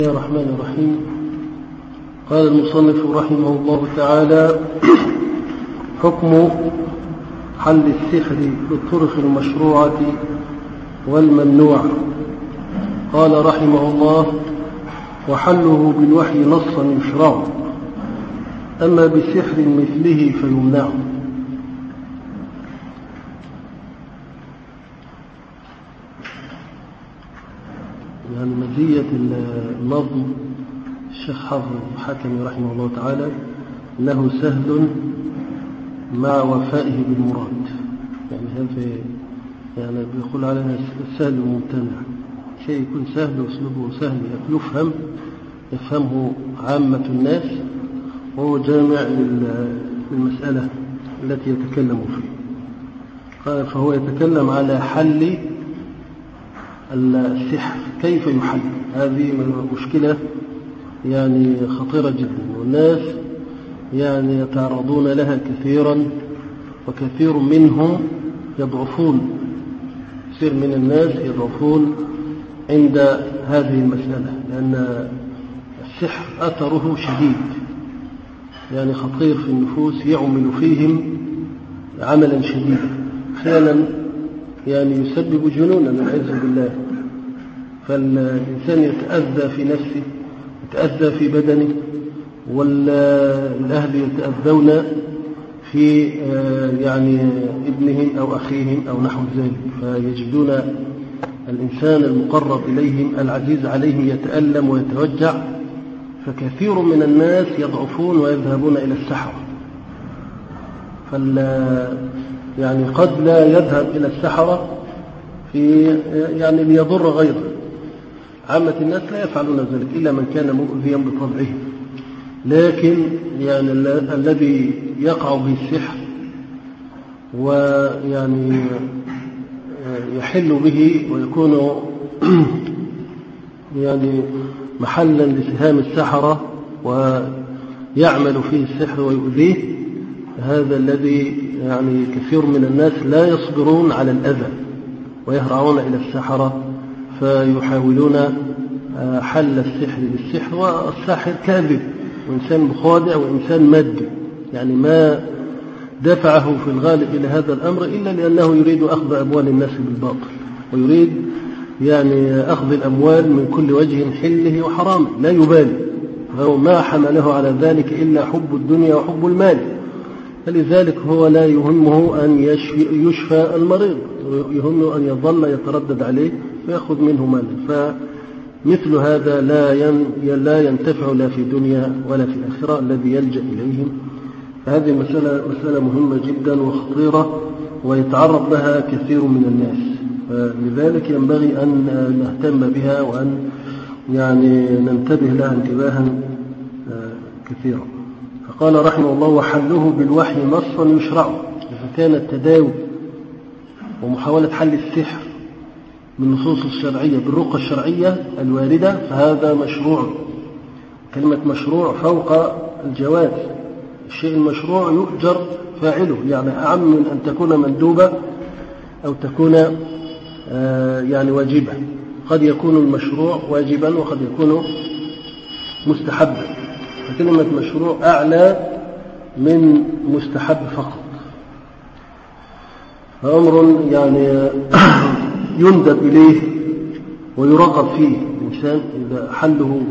بسم الله الرحمن الرحيم. قال المصنف رحمه الله تعالى: حكم حل السحر بالطرق المشروعة والممنوعة. قال رحمه الله: وحله بالوحي نصا يشرع، أما بسحر مثله فيمنع. يعني مزية النظم الشيخ حافظ الحكمي رحمه الله تعالى أنه سهل مع وفائه بالمراد. يعني هذا يعني بيقول عليها السهل الممتنع، شيء يكون سهل واسلوبه سهل يفهمه عامة الناس، وهو جامع للمسألة التي يتكلم فيها. فهو يتكلم على حل السحر، كيف يحل. هذه مشكلة يعني خطيرة جدا، والناس يعني يتعرضون لها كثيرا، وكثير منهم يضعفون، كثير من الناس يضعفون عند هذه المسألة، لأن السحر أثره شديد، يعني خطير في النفوس، يعمل فيهم عملا شديدا، أحيانا يعني يسبب جنونا والعياذ بالله. فالإنسان يتأذى في نفسه، يتأذى في بدنه، والأهل يتأذون في يعني ابنهم أو أخيهم أو نحو ذلك، فيجدون الإنسان المقرب إليهم العزيز عليهم يتألم ويتوجع. فكثير من الناس يضعفون ويذهبون إلى السحرة، يعني قد لا يذهب إلى السحرة في يعني ليضر غيره. عامة الناس لا يفعلون ذلك إلا من كان مؤذيا بطبعه، لكن يعني الذي يقع به السحر ويعني يحل به ويكون يعني محلا لسهام السحرة ويعمل فيه السحر ويؤذيه، هذا الذي يعني كثير من الناس لا يصبرون على الأذى ويهرعون إلى السحرة، فيحاولون حل السحر بالسحر. والساحر كاذب، وإنسان مخادع، وإنسان مادي، يعني ما دفعه في الغالب إلى هذا الأمر إلا لأنه يريد أخذ أموال الناس بالباطل، ويريد يعني أخذ الأموال من كل وجه حله وحرامه، لا يبالي، فهو ما حمله على ذلك إلا حب الدنيا وحب المال. فلذلك هو لا يهمه أن يشفى المريض، يهمه أن يظل يتردد عليه فيأخذ منه مالا. فمثل هذا لا ينتفع لا في الدنيا ولا في الآخرة الذي يلجأ إليهم. فهذه مسألة مهمة جدا وخطيرة، ويتعرض لها كثير من الناس، فلذلك ينبغي أن نهتم بها وأن يعني ننتبه لها انتباها كثيرا. فقال رحمه الله: وحله بالوحي نصا يشرع. إذا كان التداوي ومحاولة حل السحر بالنصوص الشرعية بالرقى الشرعية الواردة فهذا مشروع. كلمة مشروع فوق الجواز، الشيء المشروع يؤجر فاعله، يعني أعم من أن تكون مندوبة أو تكون يعني واجبة. قد يكون المشروع واجبا وقد يكون مستحبا، فكلمة مشروع أعلى من مستحب فقط، فأمر يعني يندب إليه ويرغب فيه الإنسان إذا حله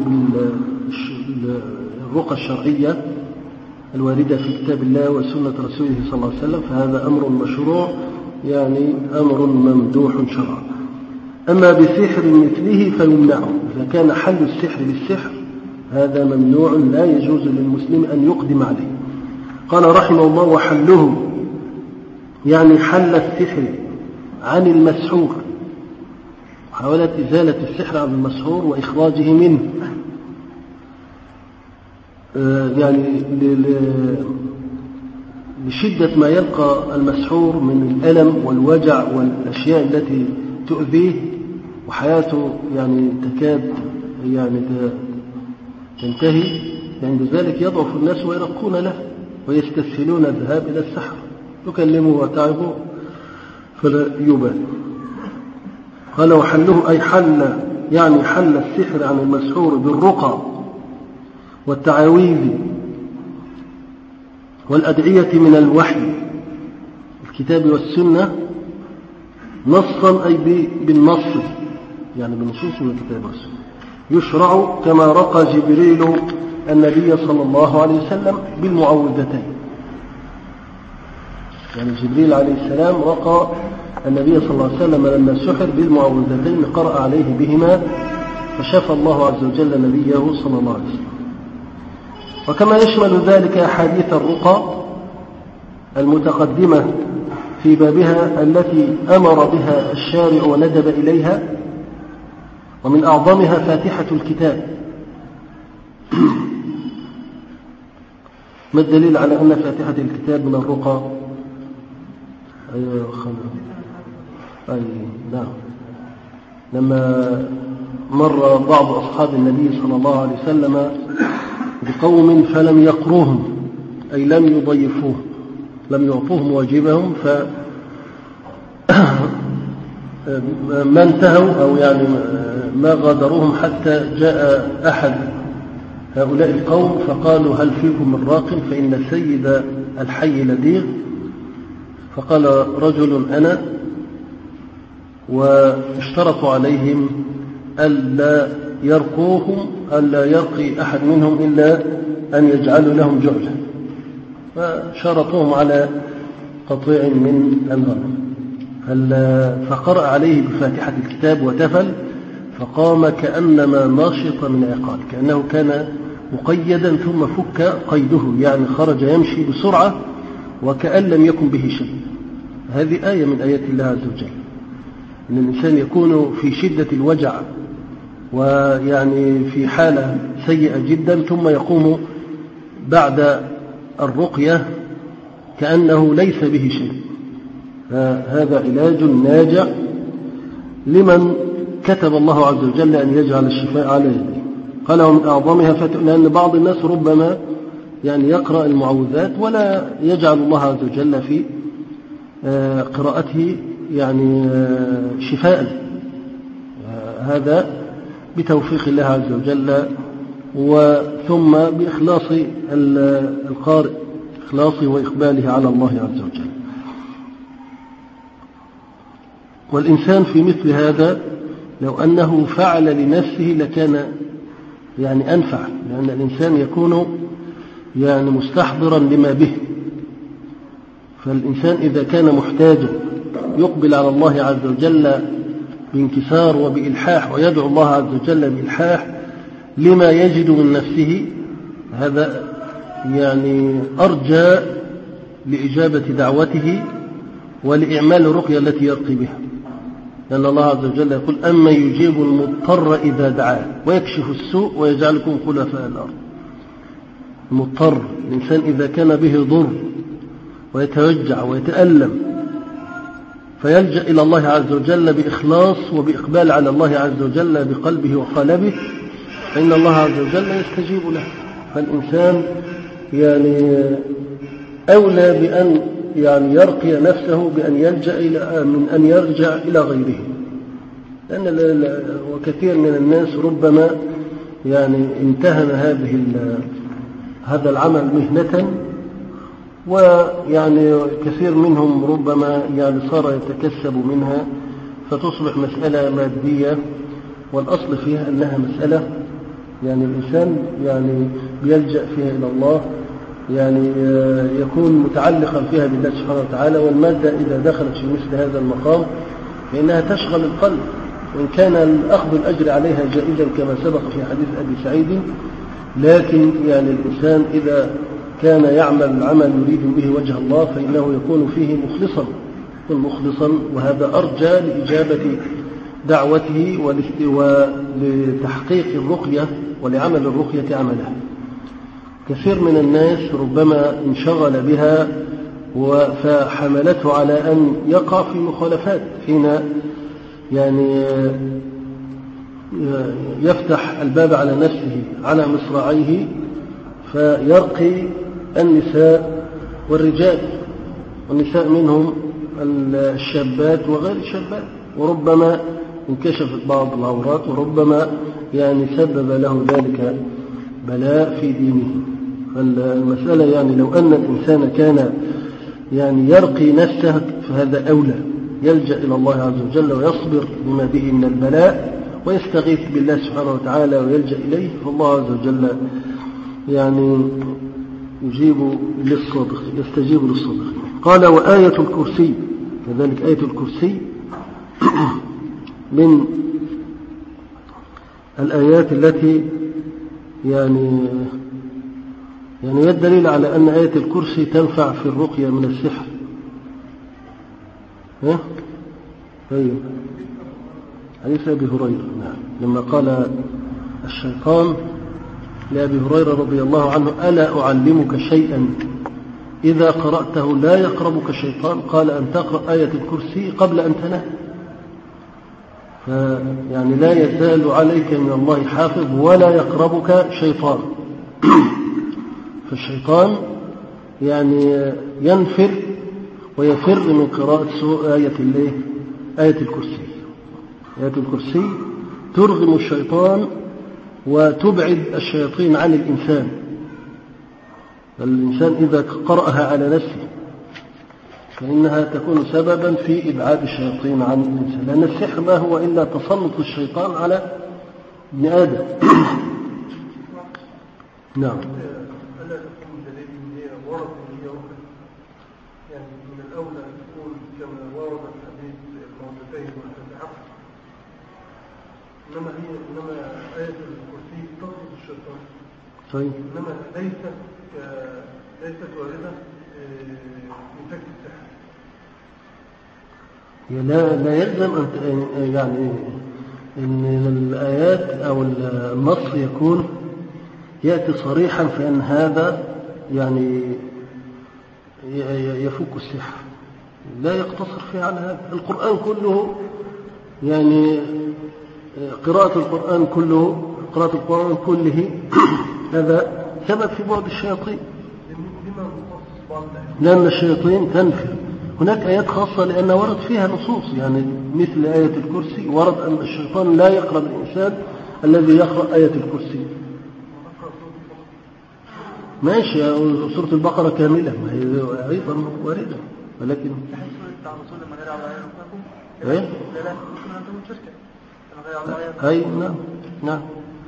بالرقى الشرعية الواردة في كتاب الله وسنة رسوله صلى الله عليه وسلم، فهذا أمر مشروع، يعني أمر ممدوح شرعا. أما بسحر مثله فيمنع. إذا كان حل السحر بالسحر هذا ممنوع، لا يجوز للمسلم أن يقدم عليه. قال رحمه الله: وحله يعني حل السحر عن المسحور، محاولة إزالة السحر عن المسحور وإخراجه منه، يعني لشدة ما يلقى المسحور من الألم والوجع والأشياء التي تؤذيه، وحياته يعني تكاد يعني تنتهي. عند ذلك يضعف الناس ويرقون له ويستسهلون الذهاب إلى السحر، يكلمه وتعبه فلا يبالي. قال: وحله أي حل يعني حل السحر عن المسحور بالرقى والتعاويذ والأدعية من الوحي الكتاب والسنة نصا أي بالنص، يعني بالنصوص من الكتاب والسنة، يشرع كما رقى جبريل النبي صلى الله عليه وسلم بالمعوذتين. يعني جبريل عليه السلام رقى النبي صلى الله عليه وسلم لما سحر بالمعوذتين قرأ عليه بهما فشفى الله عز وجل نبيه صلى الله عليه وسلم. وكما يشمل ذلك أحاديث الرقى المتقدمة في بابها التي أمر بها الشارع وندب إليها، ومن أعظمها فاتحة الكتاب. ما الدليل على أن فاتحة الكتاب من الرقى؟ نعم. لما مر بعض أصحاب النبي صلى الله عليه وسلم بقوم فلم يقروهم، أي لم يضيفوه، لم يعطوهم واجبهم، ما انتهوا أو يعني ما غادروهم حتى جاء أحد هؤلاء القوم فقالوا هل فيكم من راق فإن سيد الحي لديغ؟ فقال رجل أنا، واشترطوا عليهم ألا يرقوهم، ألا يرقي أحد منهم إلا أن يجعلوا لهم جعلا، فشرطوهم على قطيع من الغنم. فقرأ عليه بفاتحة الكتاب وتفل، فقام كأنما ناشط من عقال، كأنه كان مقيدا ثم فك قيده، يعني خرج يمشي بسرعة وكأن لم يكن به شيء. هذه آية من آيات الله عز وجل، أن الإنسان يكون في شدة الوجع ويعني في حالة سيئة جدا ثم يقوم بعد الرقية كأنه ليس به شيء. هذا علاج ناجع لمن كتب الله عز وجل أن يجعل الشفاء على يده. قال ومن أعظمها لأن بعض الناس ربما يعني يقرأ المعوذات ولا يجعل الله عز وجل في قراءته يعني شفاء، هذا بتوفيق الله عز وجل وثم بإخلاص القارئ، إخلاصه وإقباله على الله عز وجل. والإنسان في مثل هذا لو أنه فعل لنفسه لكان يعني أنفع، لأن الإنسان يكون يعني مستحضرا لما به. فالإنسان إذا كان محتاجا يقبل على الله عز وجل بانكسار وبإلحاح ويدعو الله عز وجل بإلحاح لما يجد من نفسه، هذا يعني أرجى لإجابة دعوته ولإعمال الرقية التي يرقي بها، لأن الله عز وجل يقول أما يجيب المضطر إذا دعاه ويكشف السوء ويجعلكم خلفاء الأرض. المضطر الإنسان إذا كان به ضر ويتوجع ويتألم فيلجأ إلى الله عز وجل بإخلاص وبإقبال على الله عز وجل بقلبه وقالبه، فإن الله عز وجل يستجيب له. فالإنسان يعني أولى بأن يعني يرقي نفسه بأن يلجأ من أن يرجع إلى غيره، لأن وكثير من الناس ربما يعني امتهن هذا العمل مهنة، ويعني كثير منهم ربما يعني صار يتكسب منها فتصبح مسألة مادية، والأصل فيها أنها مسألة يعني الإنسان يعني بيلجأ فيها إلى الله، يعني يكون متعلقا فيها بالله سبحانه وتعالى. والمادة إذا دخلت في مثل هذا المقام فإنها تشغل القلب، وإن كان أخذ الأجر عليها جائزا كما سبق في حديث أبي سعيد، لكن يعني الإنسان إذا كان يعمل عمل يريد به وجه الله فإنه يكون فيه مخلصا، وهذا أرجى لإجابة دعوته ولتحقيق الرقية ولعمل الرقية عملها. كثير من الناس ربما انشغل بها فحملته على أن يقع في مخالفات، حين يعني يفتح الباب على نفسه على مصراعيه فيرقي النساء والرجال، والنساء منهم الشابات وغير الشابات، وربما انكشفت بعض العورات، وربما يعني سبب له ذلك بلاء في دينه. فالمسألة يعني لو أن الإنسان كان يعني يرقي نفسه فهذا أولى، يلجأ إلى الله عز وجل ويصبر بما به من البلاء ويستغيث بالله سبحانه وتعالى ويلجأ إليه، فالله عز وجل يعني يستجيب للصدق. قال وآية الكرسي، كذلك آية الكرسي من الآيات التي يعني الدليل على أن آية الكرسي تنفع في الرقية من السحر. أيوه، حديث أبي هريرة. نعم، لما قال الشيطان لأبي هريرة رضي الله عنه ألا أعلمك شيئا إذا قرأته لا يقربك شيطان؟ قال أن تقرأ آية الكرسي قبل أن تنام، فيعني لا يزال عليك من الله حافظ ولا يقربك شيطان. فالشيطان يعني ينفر ويفر من قراءة آية الكرسي. آية الكرسي ترغم الشيطان وتبعد الشياطين عن الإنسان. الإنسان إذا قرأها على نفسه فإنها تكون سببا في إبعاد الشياطين عن الإنسان، لأن السحر ما هو إلا تسلط الشيطان على ابن آدم. نعم. ألا تكون دليل من هي ورد من هي أخرى، يعني من الأولى أن تكون كما ورد الحديث الموضتين والفتحة، إنما آية الكرسي تطرد الشيطان. طيب. إنما ليست واردة من فك السحر. لا يلزم أن يعني إن الآيات أو النص يكون يأتي صريحا في أن هذا يعني يفك السحر، لا يقتصر فيه على هذا. القرآن كله يعني قراءة القرآن كله هذا سبب في بعد الشياطين، لأن الشياطين تنفر. هناك آيات خاصة لأن ورد فيها نصوص، يعني مثل آية الكرسي ورد أن الشيطان لا يقرب الإنسان الذي يقرأ آية الكرسي. ماشي، سورة البقرة كاملة ما هي أيضا واردة، ولكن أي نعم.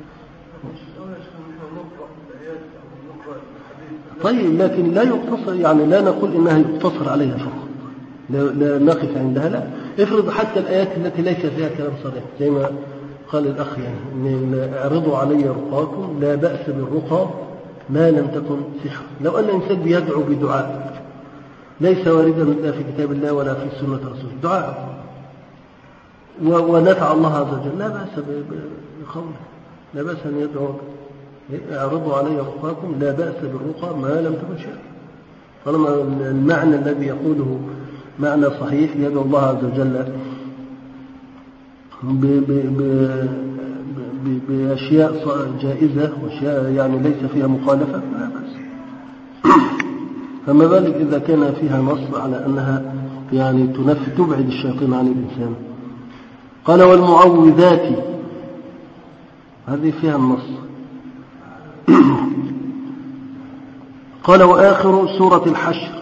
طيب، لكن لا يقتصر، يعني لا نقول إنها يقتصر عليها فقط، لا نقف عندها. لا، افرض حتى الآيات التي ليس فيها كلام صريح زي ما قال الأخ، يعني اعرضوا علي رقاكم لا بأس بالرقى ما لم تكن سحر. لو أن الإنسان بيدعو بدعاء ليس واردا لا في كتاب الله ولا في سنة رسوله، دعاء ونفع الله عز وجل، لا بأس بقوله، لا بأس أن يدعو اعرضوا علي رقاكم لا بأس بالرقى ما لم تكن شركا، طالما المعنى الذي يقوله معنى صحيح يدعو الله عز وجل بأشياء جائزة وأشياء يعني ليس فيها مخالفة لا بأس. فما بالك إذا كان فيها نص على أنها يعني تبعد الشياطين عن الإنسان. قال والمعوذات، هذه فيها النص. قال وآخر سورة الحشر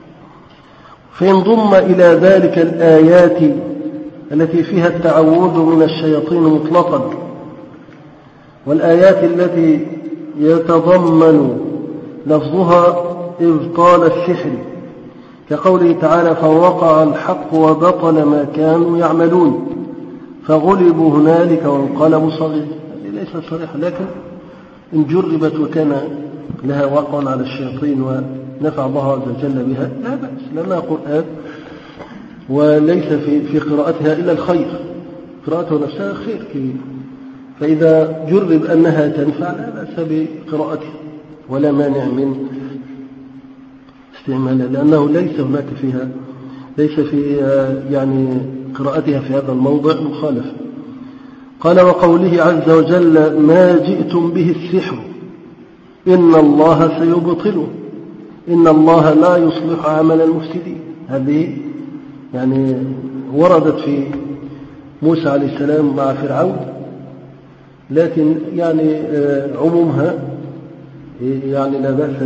فينضم إلى ذلك الآيات التي فيها التعوذ من الشياطين مطلقا، والآيات التي يتضمن لفظها إبطال السحر، كقوله تعالى فوقع الحق وبطل ما كانوا يعملون فغلبوا هنالك وانقلبوا صغير. هذه ليست صريحة، لكن إن جربت وكان لها وقع على الشياطين ونفع الله عز وجل بها لا بأس، لأنها قرآن وليس في قراءتها إلا الخير، قراءتها نفسها خير كبير، فإذا جرب أنها تنفع لا بأس بقراءتها ولا مانع من استعمالها، لأنه ليس في يعني قراءتها في هذا الموضع مخالفة. قال وقوله عز وجل ما جئتم به السحر إن الله سيبطله إن الله لا يصلح عمل المفسدين. هذه يعني وردت موسى عليه السلام مع فرعون، لكن يعني عمومها يعني لا بأس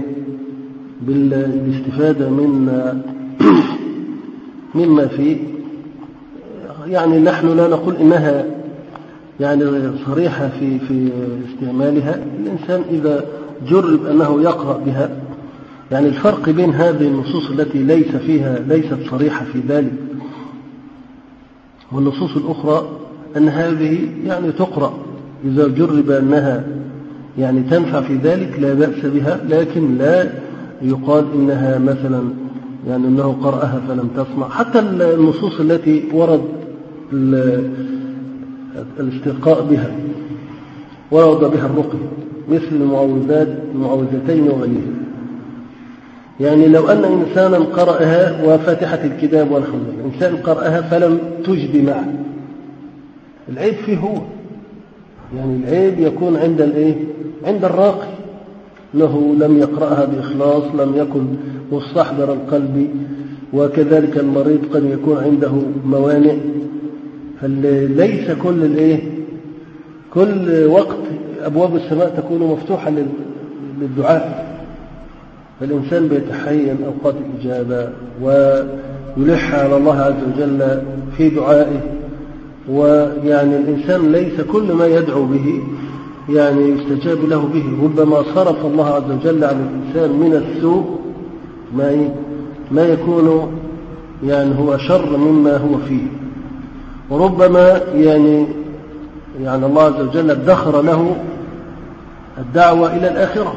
بالاستفادة مما فيه. يعني نحن لا نقول إنها يعني صريحة في استعمالها. الإنسان إذا جرب أنه يقرأ بها، يعني الفرق بين هذه النصوص التي ليست صريحة في ذلك والنصوص الأخرى أن هذه يعني تقرأ إذا جرب أنها يعني تنفع في ذلك لا بأس بها، لكن لا يقال إنها مثلا يعني أنه قرأها فلم تسمع. حتى النصوص التي ورد الاسترقاء بها ورد بها الرقي مثل المعوذتين وغيرها. يعني لو أن إنسانا قرأها وفاتحة الكتاب والحمد لله، إنسان قرأها فلم تجد معه، العيب فيه هو، يعني العيب يكون عند الراقي، أنه لم يقرأها بإخلاص، لم يكن مستحضر القلب. وكذلك المريض قد يكون عنده موانع، فليس كل وقت أبواب السماء تكون مفتوحة للدعاء، فالإنسان بيتحين أوقات الإجابة ويلح على الله عز وجل في دعائه. ويعني الإنسان ليس كل ما يدعو به يعني يستجاب له به. ربما صرف الله عز وجل عن الإنسان من السوء ما يكون يعني هو شر مما هو فيه، وربما يعني الله عز وجل ادخر له الدعوة إلى الآخرة،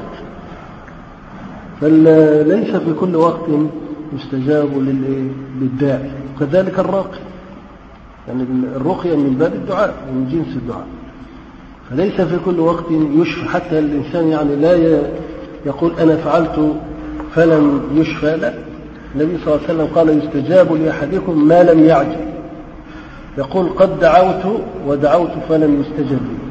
فليس في كل وقت يستجاب للداعي. وكذلك الراقي، يعني الرقية من باب الدعاء، من جنس الدعاء، فليس في كل وقت يشفى. حتى الإنسان يعني لا يقول أنا فعلت فلم يشفى، لا. النبي صلى الله عليه وسلم قال يستجاب لأحدكم ما لم يعجل، يقول قد دعوت ودعوت فلم يستجب لي.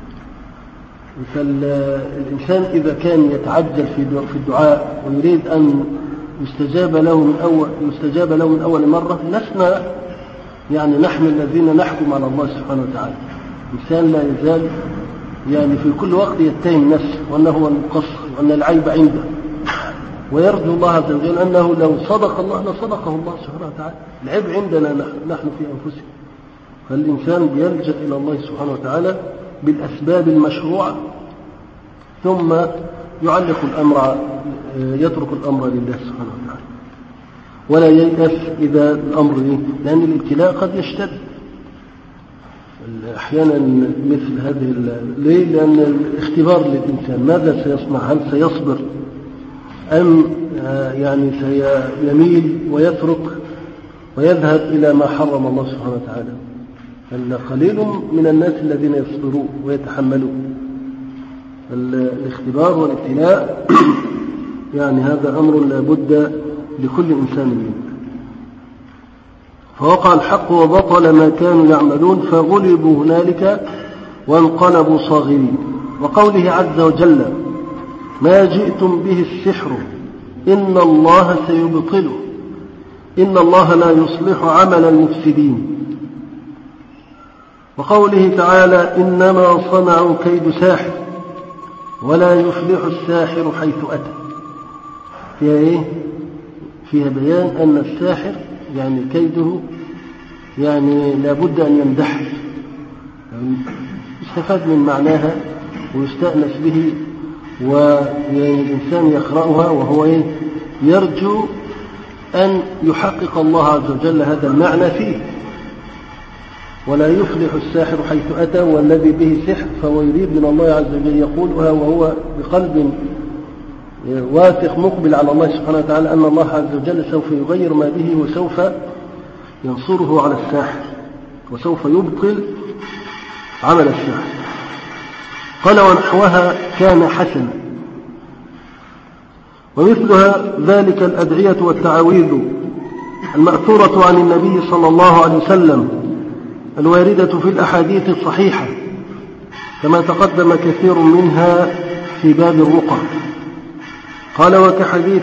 فالإنسان إذا كان يتعجل في الدعاء ويريد أن يستجاب له من أول مرة، لسنا يعني نحن الذين نحكم على الله سبحانه وتعالى. الإنسان لا يزال يعني في كل وقت يتهم نفسه وأنه هو المقصر وأن العيب عنده، ويرجو الله عز وجل أنه لو صدق الله لصدقه الله سبحانه وتعالى. العيب عندنا نحن في أنفسنا. فالإنسان يلجأ إلى الله سبحانه وتعالى بالأسباب المشروعة، ثم يترك الأمر لله سبحانه وتعالى، ولا ييأس إذا الأمر لأن الابتلاء قد يشتد أحيانا مثل هذه. ليه؟ لأن الاختبار للإنسان ماذا سيصنع، هل سيصبر أم يعني سيميل ويترك ويذهب إلى ما حرم الله سبحانه وتعالى. فالقليل من الناس الذين يصبرون ويتحملون. الاختبار والابتلاء يعني هذا أمر لا بد لكل إنسان منه. فوقع الحق وبطل ما كانوا يعملون فغلبوا هنالك وانقلبوا صاغرين. وقوله عز وجل ما جئتم به السحر إن الله سيبطله إن الله لا يصلح عمل المفسدين. وقوله تعالى إنما صنعوا كيد ساحر ولا يفلح الساحر حيث أتى. فيها بيان أن الساحر يعني كيده يعني لابد أن يمدح، يستفاد من معناها ويستأنس به، والإنسان يقرأها وهو يرجو أن يحقق الله عز وجل هذا المعنى فيه. ولا يفلح الساحر حيث أتى، والذي به سحر فهو يريد من الله عز وجل يقولها وهو بقلب واثق مقبل على الله سبحانه وتعالى أن الله عز وجل سوف يغير ما به وسوف ينصره على الساحر وسوف يبطل عمل الساحر. قال ونحوها كان حسنا. ومثلها ذلك الأدعية والتعاويذ المأثورة عن النبي صلى الله عليه وسلم الواردة في الأحاديث الصحيحة كما تقدم كثير منها في باب الرقى. قال وكحديث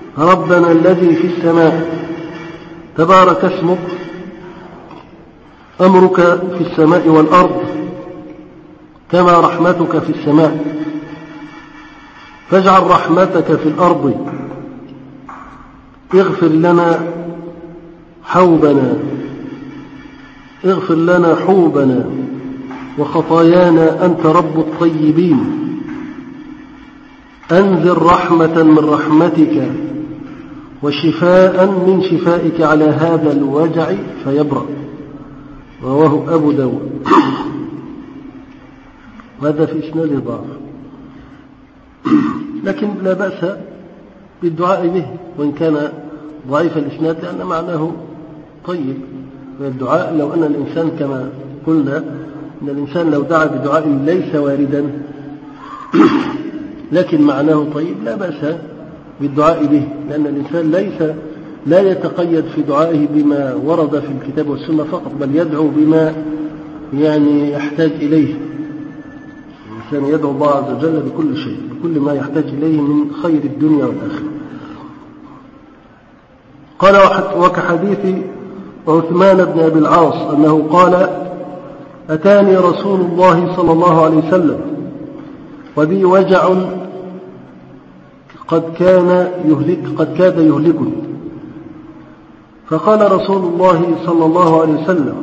ربنا الذي في السماء تبارك اسمك أمرك في السماء والأرض كما رحمتك في السماء، فاجعل رحمتك في الأرض. اغفر لنا حوبنا، اغفر لنا حوبنا وخطايانا، أنت رب الطيبين. أنزل رحمة من رحمتك وشفاء من شفائك على هذا الوجع فيبرأ. رواه أبو داود. وهذا في إسناده ضعف، لكن لا بأس بالدعاء به وإن كان ضعيف الإسناد، لأن معناه طيب. والدعاء لو أن الإنسان كما قلنا أن الإنسان لو دعا بدعاء ليس واردا لكن معناه طيب لا بأس بالدعاء به، لأن الإنسان لا يتقيد في دعائه بما ورد في الكتاب والسنة فقط، بل يدعو بما يعني يحتاج إليه. الإنسان يدعو الله عز وجل بكل شيء، بكل ما يحتاج إليه من خير الدنيا والآخرة. قال وكحديث عثمان بن أبي العاص أنه قال: أتاني رسول الله صلى الله عليه وسلم وبي وجع قد كاد يهلكني، فقال رسول الله صلى الله عليه وسلم: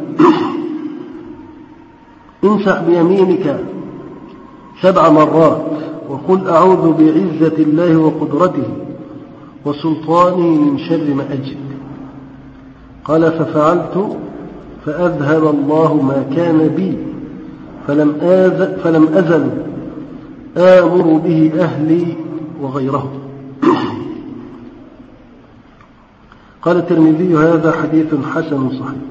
امسح بيمينك 7 مرات وقل أعوذ بعزة الله وقدرته وسلطانه من شر ما أجد. قال: ففعلت فأذهب الله ما كان بي، فلم أزل آمر به أهلي وغيرهم. قال الترمذي: هذا حديث حسن صحيح.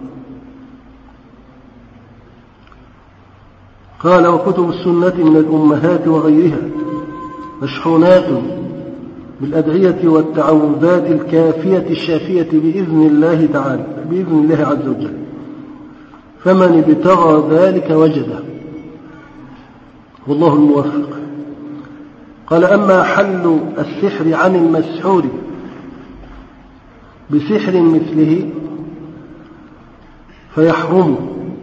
قال: وكتب السنة من الأمهات وغيرها مشحونات بالأدعية والتعوذات الكافية الشافية بإذن الله تعالى، بإذن الله عز وجل، فمن ابتغى ذلك وجده، والله الموفق. قال: أما حل السحر عن المسحور بسحر مثله فيحرم.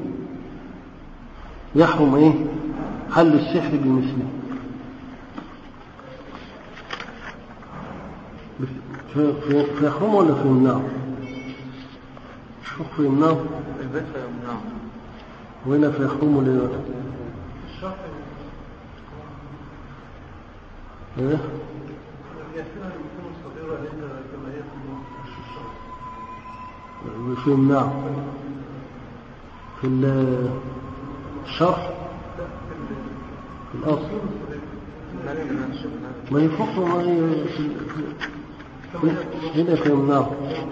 يحرم إيه؟ حل السحر بمثله. فيحرم ولا فيمنعه؟ شوف فيمنعه البيت فيمنعه، وهنا فيحرم ليه؟ ايه؟ فيمنعه في الشرح في الأصل ما يفقه ما هنا فيمنعه.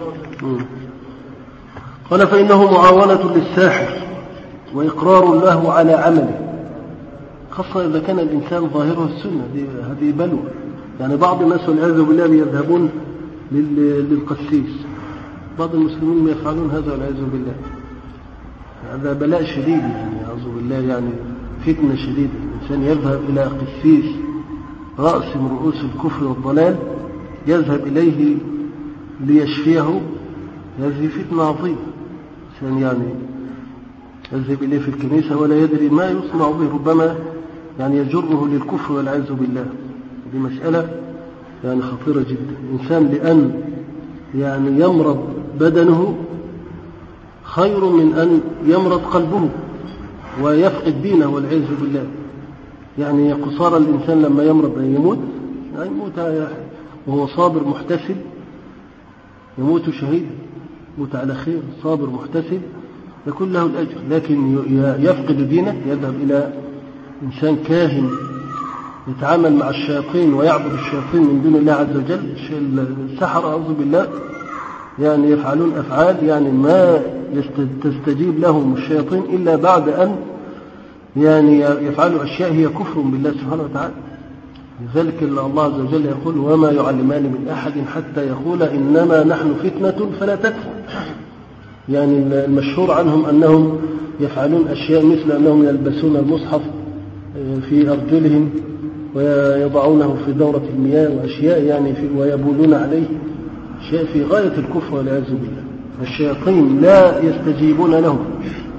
قال: فإنه معاونة للساحر وإقرار له على عمله، خاصة إذا كان الإنسان ظاهره السنة. هذه بلوى. يعني بعض الناس والعياذ بالله يذهبون للقسيس، بعض المسلمين يفعلون هذا والعياذ بالله. هذا بلاء شديد، يعني أعوذ بالله، يعني فتنة شديدة. الإنسان يذهب إلى قسيس رأس من رؤوس الكفر والضلال، يذهب إليه ليشفيه. هذه فتنة عظيمة. الإنسان يعني يذهب إليه في الكنيسة ولا يدري ما يصنع به، ربما يعني يجره للكفر والعياذ بالله. دي مسألة يعني خطيرة جدا. الإنسان لأن يعني يمرض بدنه خير من أن يمرض قلبه ويفقد دينه والعياذ بالله. يعني قصار الإنسان لما يمرض يموت، يعني يموت وهو صابر محتسب، يموت شهيدا، يموت على خير صابر محتسب يكون له الأجر. لكن يفقد دينه، يذهب إلى إنسان كاهن يتعامل مع الشياطين ويعبد الشياطين من دون الله عز وجل. السحرة أعوذ بالله يعني يفعلون أفعال يعني ما تستجيب لهم الشياطين إلا بعد أن يعني يفعلوا أشياء هي كفر بالله سبحانه وتعالى. لذلك الله عز وجل يقول: وما يعلمان من أحد حتى يقول إنما نحن فتنة فلا تكفر. يعني المشهور عنهم أنهم يفعلون أشياء مثل أنهم يلبسون المصحف في أرجلهم ويضعونه في دورة المياه، وأشياء يعني ويبولون عليه، أشياء في غاية الكفر والعياذ بالله. الشياطين لا يستجيبون لهم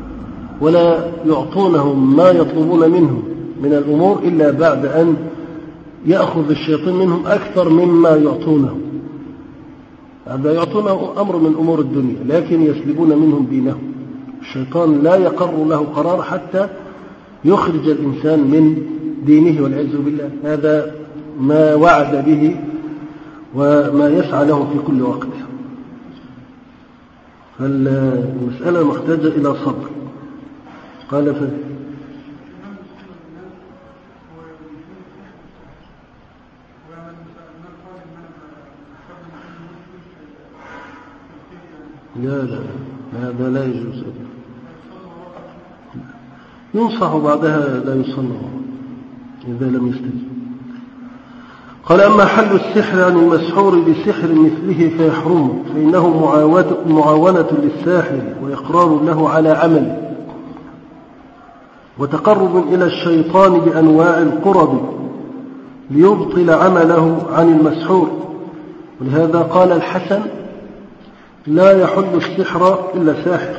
ولا يعطونهم ما يطلبون منهم من الأمور إلا بعد أن يأخذ الشيطان منهم أكثر مما يعطونه. هذا يعطونه أمر من أمور الدنيا لكن يسلبون منهم دينهم. الشيطان لا يقر له قرار حتى يخرج الإنسان من دينه والعياذ بالله. هذا ما وعد به وما يسعى له في كل وقت. فالمسألة محتاجة إلى صبر. قال لا هذا لا يجوز. ينصح بعدها لا يصنع إذا لم يستجب. قال أما حل السحر عن المسحور بسحر مثله فيحرم، فإنه معاونة للساحر وإقرار له على عمله وتقرب إلى الشيطان بأنواع القرب ليبطل عمله عن المسحور. ولهذا قال الحسن لا يحل السحر إلا ساحر.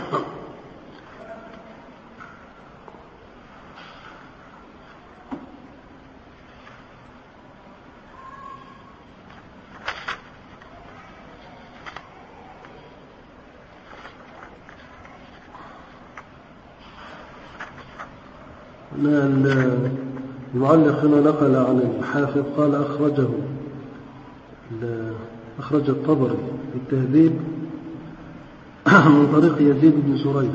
المعلق هنا نقل عن الحافظ قال أخرج الطبري في التهذيب من طريق يزيد بن زريع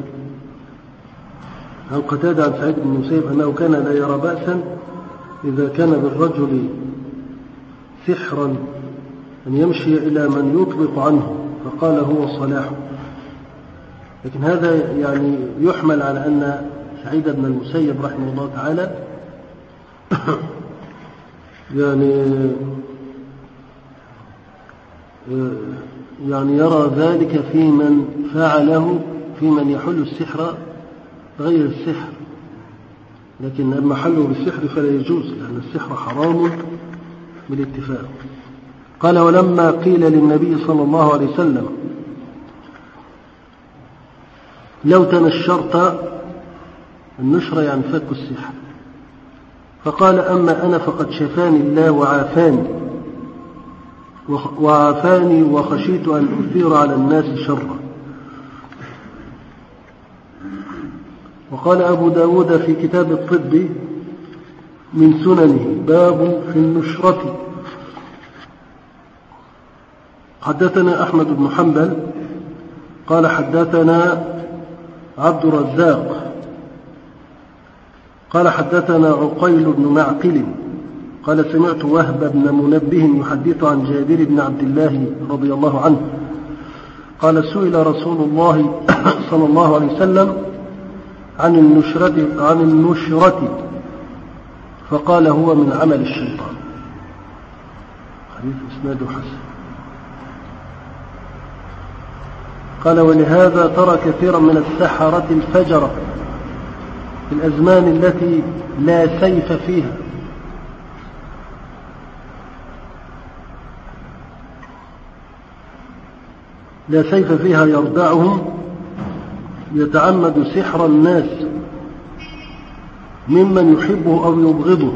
عن قتادة عن سعيد بن المسيب أنه كان لا يرى بأسا إذا كان بالرجل سحرا أن يمشي إلى من يطلق عنه فقال هو صلاح. لكن هذا يعني يحمل على أن سعيد بن المسيب رحمه الله تعالى يعني يرى ذلك في من فعله في من يحل السحر غير السحر. لكن أما حله بالسحر فلا يجوز لأن السحر حرام بالاتفاق. قال ولما قيل للنبي صلى الله عليه وسلم لو تنشرت، النشر يعني فك السحر، فقال أما أنا فقد شفاني الله وعافاني وخشيت أن أثير على الناس شرا. وقال أبو داود في كتاب الطب من سننه باب في النشرة. حدثنا أحمد بن حنبل قال حدثنا عبد الرزاق قال حدثنا عقيل بن معقل قال سمعت وهب بن منبه يحدث عن جابر بن عبد الله رضي الله عنه قال سئل رسول الله صلى الله عليه وسلم عن النشرة فقال هو من عمل الشيطان. حديث إسناده حسن. قال ولهذا ترى كثيرا من السحرة الفجرة في الأزمان التي لا سيف فيها يردعهم يتعمد سحر الناس ممن يحبه أو يبغضه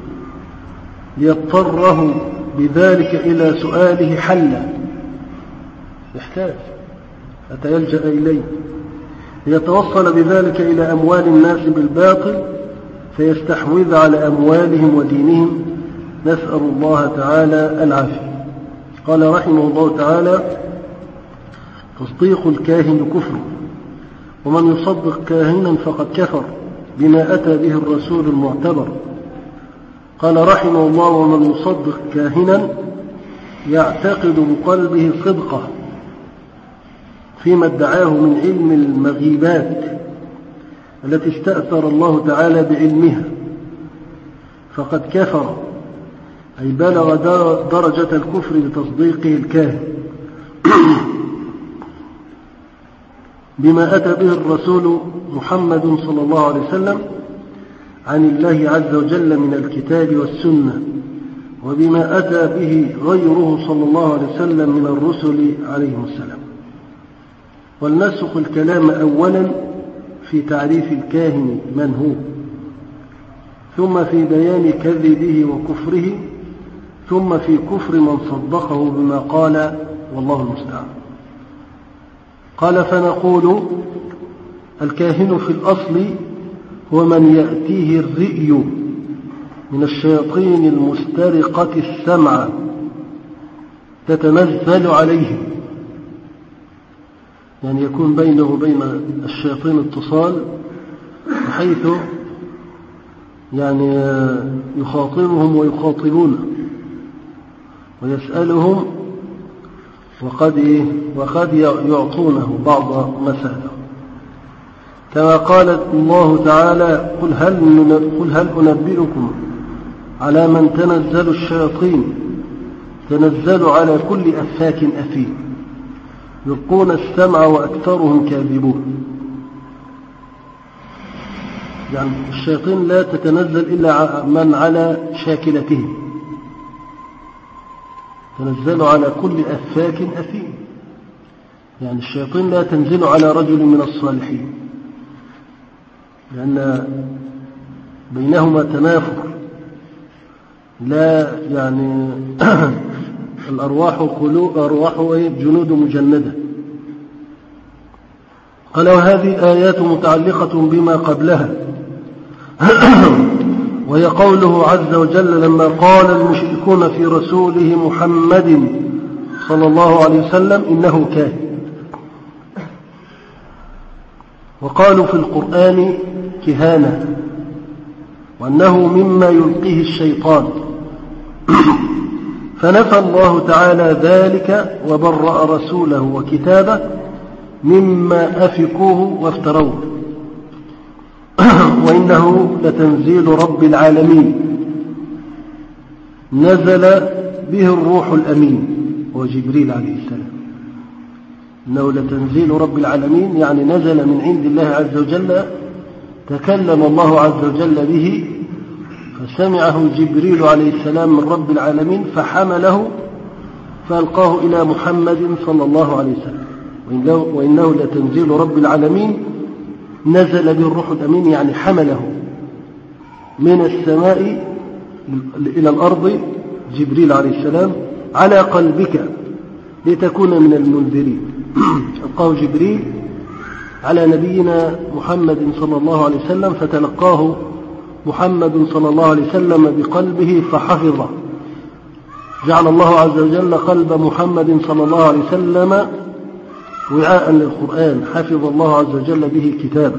ليضطره بذلك إلى سؤاله حلا، يحتاج حتى يلجأ إليه، ليتوصل بذلك إلى أموال الناس بالباطل فيستحوذ على أموالهم ودينهم، نسأل الله تعالى العافية. قال رحمه الله تعالى تصديق الكاهن كفر، ومن يصدق كاهنا فقد كفر بما أتى به الرسول المعتبر. قال رحمه الله ومن يصدق كاهنا يعتقد بقلبه صدقه فيما ادعاه من علم المغيبات التي استأثر الله تعالى بعلمها فقد كفر، أي بلغ درجة الكفر بتصديقه الكاهن بما أتى به الرسول محمد صلى الله عليه وسلم عن الله عز وجل من الكتاب والسنة، وبما أتى به غيره صلى الله عليه وسلم من الرسل عليهم السلام. ولنسق الكلام أولا في تعريف الكاهن من هو، ثم في بيان كذبه وكفره، ثم في كفر من صدقه بما قال، والله المستعان. قال: فنقول الكاهن في الأصل هو من يأتيه الرئي من الشياطين المسترقة السمع تتنزل عليه، يعني يكون بينه وبين الشياطين اتصال بحيث يعني يخاطبهم ويخاطبونه ويسألهم وقد يعطونه بعض مسألة، كما قال الله تعالى: قل هل أنبئكم على من تنزل الشياطين تنزل على كل أفاك أثيم يلقون السمع وأكثرهم كاذبون. يعني الشياطين لا تتنزل إلا من على شاكلته، تنزل على كل أفاك أثيم، يعني الشياطين لا تنزل على رجل من الصالحين، لأن بينهما تنافر، لا يعني الأرواح جنود مجندة. قال: وهذه آيات متعلقة بما قبلها وهي قوله عز وجل لما قال المشركون في رسوله محمد صلى الله عليه وسلم إنه كاهن، وقالوا في القرآن كهانة، وأنه مما يلقيه الشيطان، فنفى الله تعالى ذلك وبرأ رسوله وكتابه مما أفكوه وافتروه، وإنه لتنزيل رب العالمين نزل به الروح الأمين وجبريل عليه السلام. إنه لتنزيل رب العالمين يعني نزل من عند الله عز وجل، تكلم الله عز وجل به، فسمعه جبريل عليه السلام من رب العالمين فحمله فألقاه إلى محمد صلى الله عليه وسلم. وإنه لتنزيل رب العالمين نزل به الروح الأمين يعني حمله من السماء إلى الأرض جبريل عليه السلام على قلبك لتكون من المنذرين. ألقاه جبريل على نبينا محمد صلى الله عليه وسلم، فتلقاه محمد صلى الله عليه وسلم بقلبه فحفظه. جعل الله عز وجل قلب محمد صلى الله عليه وسلم وعاء للقرآن، حفظ الله عز وجل به كتابه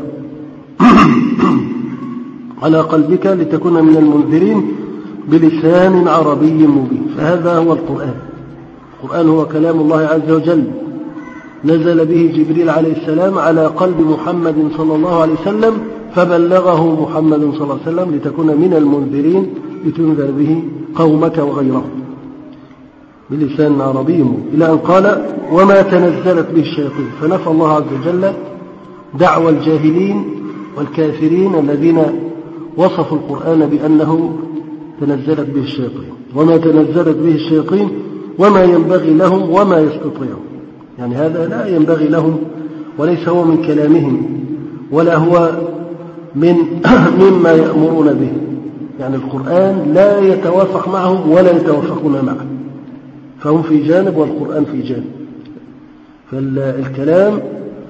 على قلبك لتكون من المنذرين بلسان عربي مبين. فهذا هو القرآن. القرآن هو كلام الله عز وجل، نزل به جبريل عليه السلام على قلب محمد صلى الله عليه وسلم، فبلغه محمد صلى الله عليه وسلم لتكون من المنذرين لتنذر به قومك وغيرهم بلسان عربي مبين، إلى أن قال: وما تنزلت به الشياطين. فنفى الله عز وجل دعوى الجاهلين والكافرين الذين وصفوا القرآن بأنه تنزلت به الشياطين، وما تنزلت به الشياطين وما ينبغي لهم وما يستطيعون. يعني هذا لا ينبغي لهم، وليس هو من كلامهم، ولا هو مما يأمرون به. يعني القرآن لا يتوافق معهم ولا يتوافقون معه، فهم في جانب والقرآن في جانب. فالكلام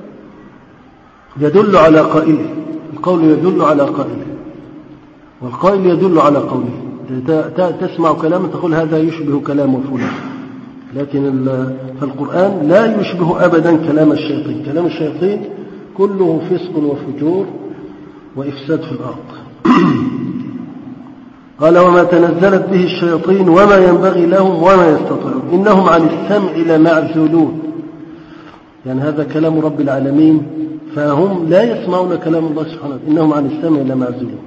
يدل على قائله، القول يدل على قائله، والقائل يدل على قوله. تسمع كلاما تقول هذا يشبه كلام فلان، لكن فالقرآن لا يشبه أبدا كلام الشياطين. كلام الشياطين كله فسق وفجور وإفساد في الأرض. قال: وما تنزلت به الشياطين وما ينبغي لهم وما يستطيعون إنهم عن السمع لمعزولون. يعني هذا كلام رب العالمين، فهم لا يسمعون كلام الله سبحانه وتعالى، إنهم عن السمع لمعزولون.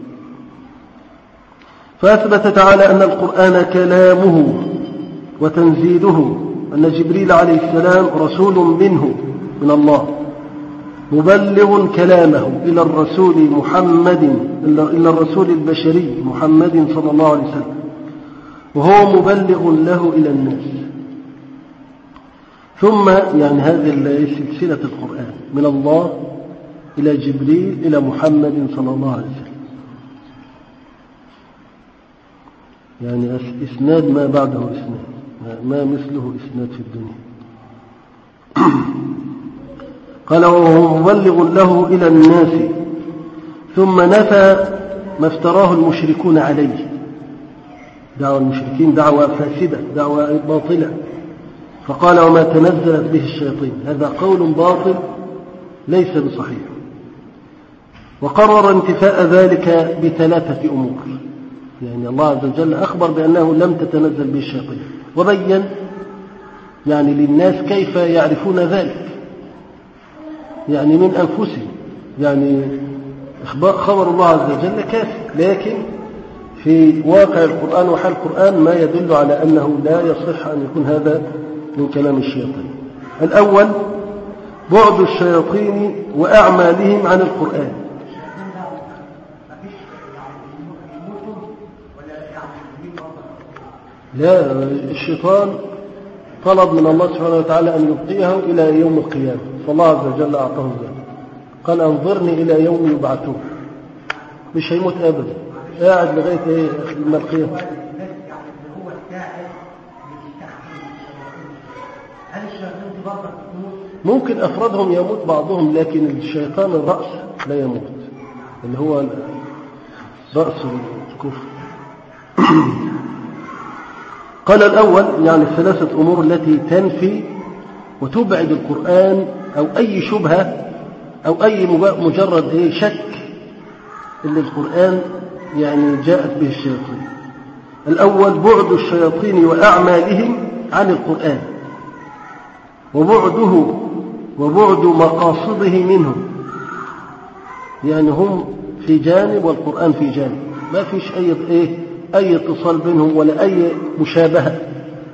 فأثبت تعالى أن القرآن كلامه وتنزيله، أن جبريل عليه السلام رسول منه من الله مبلغ كلامه إلى الرسول محمد، إلى الرسول البشري محمد صلى الله عليه وسلم، وهو مبلغ له إلى الناس. ثم يعني هذه سلسلة القرآن من الله إلى جبريل إلى محمد صلى الله عليه وسلم، يعني إسناد ما بعده إسناد، ما مثله إسناد في الدنيا. قال وهو مبلغ له إلى الناس، ثم نفى ما افتراه المشركون عليه. دعوة المشركين دعوة فاسدة، دعوة باطلة، فقال وما تنزلت به الشياطين، هذا قول باطل ليس بصحيح. وقرر انتفاء ذلك بثلاثة أمور، يعني الله عز وجل أخبر بأنه لم تتنزل به الشياطين، وبين يعني للناس كيف يعرفون ذلك، يعني من أنفسهم، يعني خبر الله عز وجل كافي، لكن في واقع القرآن وحال القرآن ما يدل على أنه لا يصح أن يكون هذا من كلام الشياطين. الأول بعد الشياطين وأعمالهم عن القرآن. لا، الشيطان طلب من الله سبحانه وتعالى أن يبقيه إلى يوم القيامة، فالله عز وجل أعطاه ذلك، قال أنظرني إلى يوم يبعثون، مش هيموت أبدا، قاعد لغاية ما القيامة. ممكن أفرادهم يموت بعضهم، لكن الشيطان الرأس لا يموت، اللي هو رأس الكفر. قال الأول يعني الثلاثة أمور التي تنفي وتبعد القرآن أو أي شبهة أو أي مجرد شك اللي القرآن يعني جاءت به الشياطين. الأول بعد الشياطين وأعمالهم عن القرآن، وبعد مقاصده منهم، يعني هم في جانب والقرآن في جانب، ما فيش أي اتصال بينهم ولا أي مشابهة.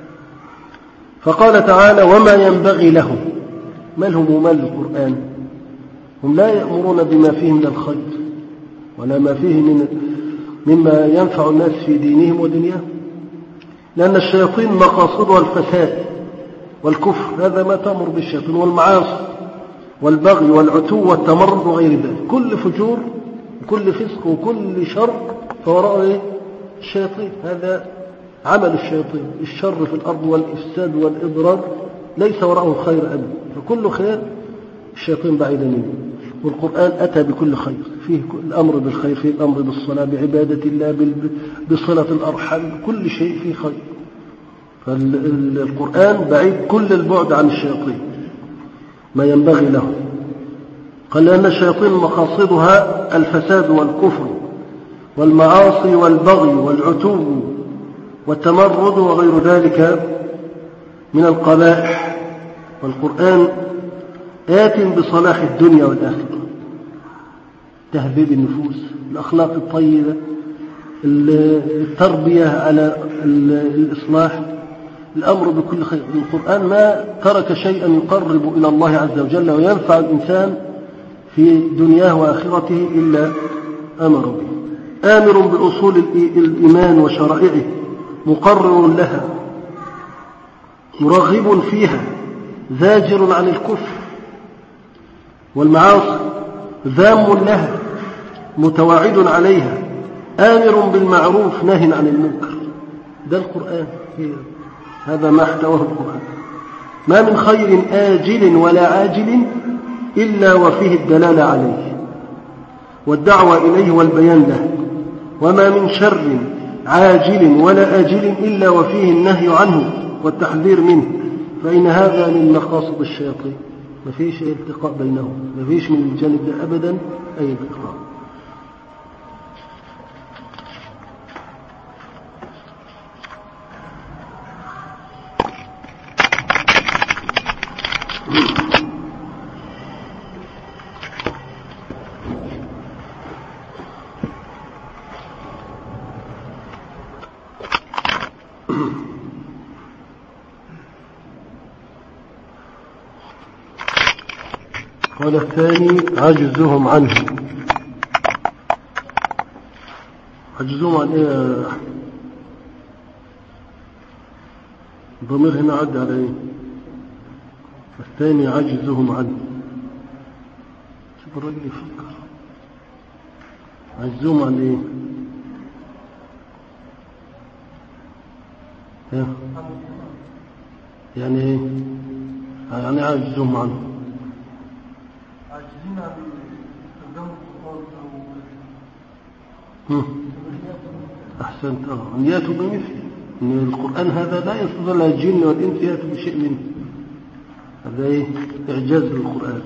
فقال تعالى وما ينبغي لهم، ما لهم ومال القرآن، هم لا يأمرون بما فيه من الخير ولا ما فيه مما ينفع الناس في دينهم ودنياهم، لأن الشياطين مقاصدها الفساد والكفر، هذا ما تأمر بالشياطين، والمعاصي والبغي والعتو والتمرد وغير ذلك، كل فجور وكل فسق وكل شر فوراءه الشياطين، هذا عمل الشياطين، الشر في الأرض والإفساد والإضرار ليس وراءه خير أبدا، فكل خير الشياطين بعيدا منه. والقرآن أتى بكل خير، فيه الأمر بالخير، فيه الأمر بالصلاة، بعبادة الله، بصلة الأرحام، كل شيء فيه خير. فالقرآن بعيد كل البعد عن الشياطين ما ينبغي له. قال لأن الشياطين مقاصدها الفساد والكفر والمعاصي والبغي والعتو والتمرد وغير ذلك من القبائح، والقرآن آت بصلاح الدنيا والآخرة، تهذيب النفوس، الأخلاق الطيبة، التربية على الإصلاح، الأمر بكل خير. القرآن ما ترك شيئا يقرب إلى الله عز وجل وينفع الإنسان في دنياه وآخرته إلا أمر به. آمر بأصول الإيمان وشرائعه، مقرر لها، مرغب فيها، زاجر عن الكفر والمعاصي، ذام لها، متواعد عليها، آمر بالمعروف ناهٍ عن المنكر. ده القرآن، هذا ما احتواه القرآن. ما من خير آجل ولا عاجل إلا وفيه الدلالة عليه والدعوة إليه والبيان له، وما من شر عاجل ولا آجل إلا وفيه النهي عنه والتحذير منه، فإن هذا من مقاصد الشياطين، ما فيش أي التقاء بينهم، ما فيش من الجانب ده أبدا أي التقاء. قال الثاني عجزهم عنه. عجزهم عن ايه؟ الضمير هنا عد على ايه؟ الثاني عجزهم عنه. الراجل يفكر. عزهم عن ايه؟ يعني ايه؟ يعني عزهم عنه عاجزين عن استخدام القرآن. أحسنت. أن يأتوا بمثله، إن القرآن هذا لا يستطيع الجن والإنس يأتوا بشيء منه. هذا إيه؟ إعجاز للقرآن.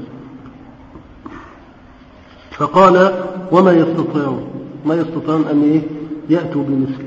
فقال وما يستطيعون، ما يستطيعون أن إيه؟ يأتوا بمثله.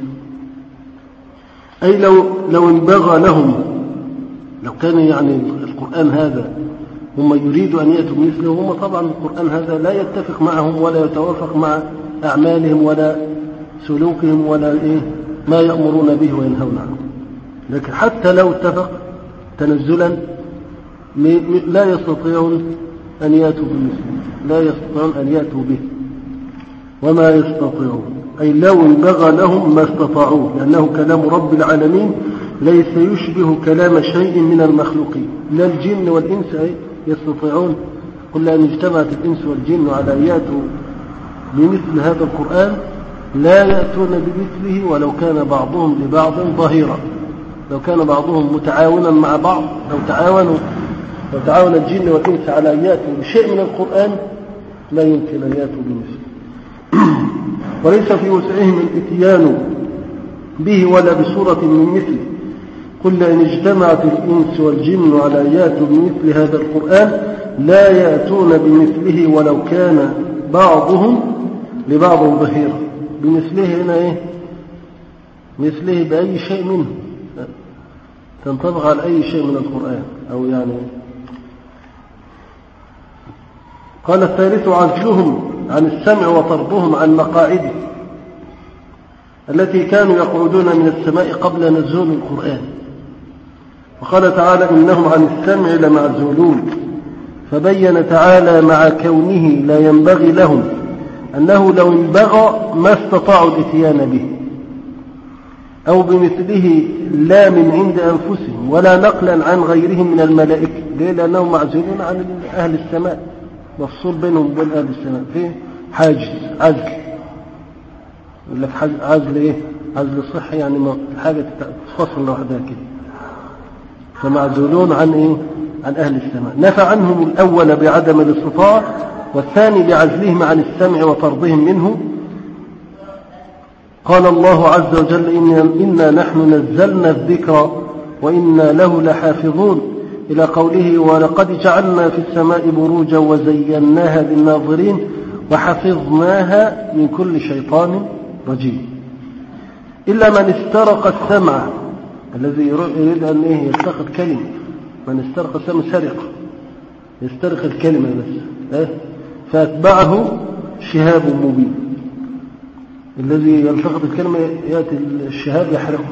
أي لو انبغى لهم، لو كان يعني القرآن هذا هم يريدوا أن يأتوا بمثله، هم طبعا القرآن هذا لا يتفق معهم ولا يتوافق مع أعمالهم ولا سلوكهم ولا إيه ما يأمرون به وينهون عنه. لكن حتى لو اتفق تنزلا لا يستطيعون أن يأتوا بمثله، لا يستطيعون أن يأتوا به. وما يستطيعون أي لو انبغى لهم ما استطاعوه، لأنه كلام رب العالمين ليس يشبه كلام شيء من المخلوقين. لا الجن والإنس يستطيعون. قل أن اجتمعت الإنس والجن على أن يأتوا بمثل هذا القرآن لا يأتون بمثله ولو كان بعضهم لبعض ظهيرا. لو كان بعضهم متعاونا مع بعض، لو تعاون الجن والإنس على أن يأتوا بشيء من القرآن لا يمكن أن يأتوا بمثله. وليس في وسعهم الاتيان به ولا بصورة من مثله. قل إن اجتمعت الإنس والجن على أن يأتوا بمثل هذا القرآن لا يأتون بمثله ولو كان بعضهم لبعض ظهيرا. بمثله هنا إيه؟ مثله بأي شيء منه، تنطبق على أي شيء من القرآن. أو يعني قال الثالث عزلهم عن السمع وطردهم عن مقاعده التي كانوا يقعدون من السماء قبل نزول القرآن. وقال تعالى إنهم عن السمع لمعزولون. فبين تعالى مع كونه لا ينبغي لهم أنه لو انبغى ما استطاعوا الاتيان به أو بمثله لا من عند أنفسهم ولا نقلا عن غيرهم من الملائكة. ليه؟ لأنهم معزولون عن أهل السماء، مفصول بينهم وبين أهل السماء في حاجز عزل. يقول لك عزل إيه؟ عزل صحي، يعني حاجة تفصل لوحدها كده. فمعزولون عن إيه؟ عن أهل السماء. نفى عنهم الأول بعدم الاستطاعة، والثاني بعزلهم عن السمع وطردهم منه. قال الله عز وجل إنا نحن نزلنا الذكر وإنا له لحافظون، إلى قوله ولقد جعلنا في السماء بروجا وزيناها للناظرين وحفظناها من كل شيطان رجيم. إلا من استرق السمع، الذي يريد أن يلتقط كلمة. من استرق السمع سرق، يسترق الكلمة بس، فأتبعه شهاب مبين. الذي يلتقط الكلمة يأتي الشهاب يحرقه.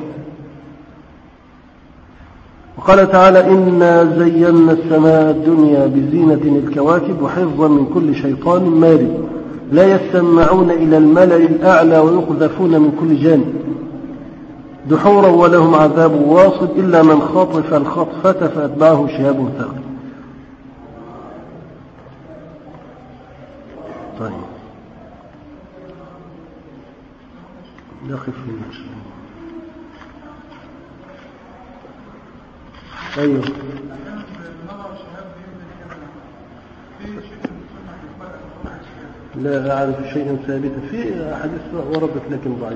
وقال تعالى إنا زينا السماء الدنيا بزينة الكواكب وحفظا من كل شيطان مارد لا يستمعون إلى الملأ الأعلى ويقذفون من كل جانب دحورا ولهم عذاب واصب إلا من خطف الخطفة فأتبعه شهاب ثاقب. طيب نقف هنا. أيوه لا أعرف شيئا ثابتا في حديث وردت لكن ضعيف.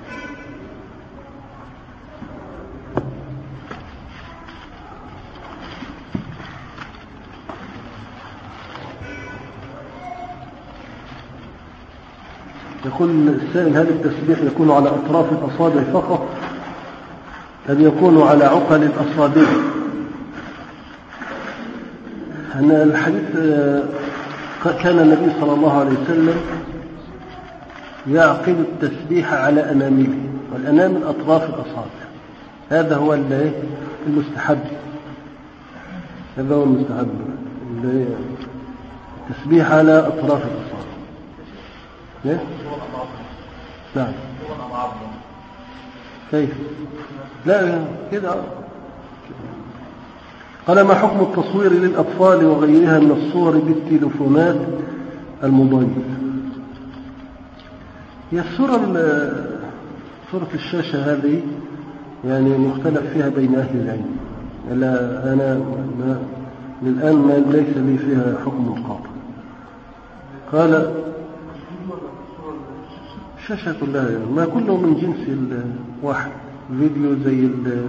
يقول السائل هل التسبيح يكون على أطراف الأصابع فقط أم يكون على عقل الأصابع؟ أن الحديث كان النبي صلى الله عليه وسلم يعقد التسبيح على أنامله، والأنامل أطراف الأصابع. هذا هو المستحب، هذا هو المستحب، التسبيح على أطراف الأصابع. نعم كيف؟ لا كده. قال ما حكم التصوير للأطفال وغيرها من الصور بالتلفونات المضيف. هي صورة الشاشة هذه يعني مختلف فيها بين أهل العلم، إلا أنا للآن ليس لي فيها حكم قاطع. قال الشاشة كلها يعني ما كله من جنس الواحد، فيديو زي